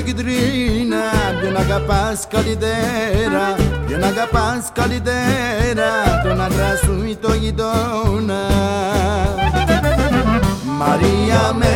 κιτρίνα, ποιον αγαπάς καλύτερα, ποιον αγαπάς καλύτερα, τον άντρα σου ή το γειτόνα. Μαρία με